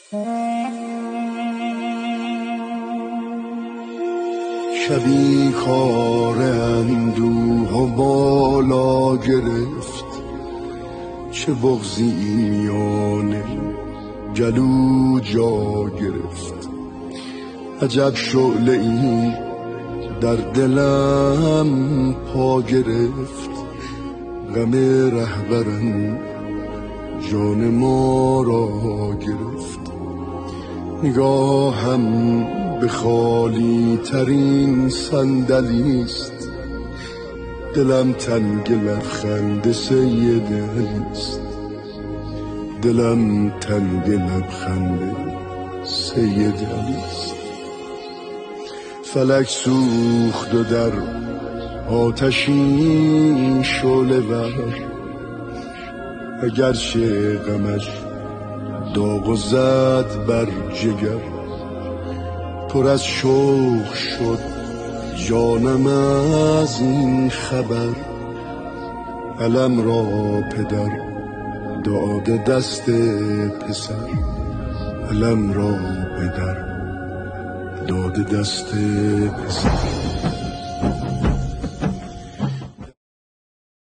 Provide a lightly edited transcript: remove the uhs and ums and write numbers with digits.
شبی کار اندوه و بالا گرفت، چه بغضی میان گلو جا گرفت. عجب شعله ای در دلم پا گرفت، غم رهبرم جان ما را گرفت. نگاهم به خالی ترین صندلیست، دلم تنگ لبخند سید علیست. دلم تنگ لبخند سید علیست. فلک سوخت و در آتشین شعله ور، اگرچه غمش داغ و زد بر جگر. پر از شوق شد جانم از این خبر، علم را پدر داده دست پسر. علم را پدر داده دست پسر.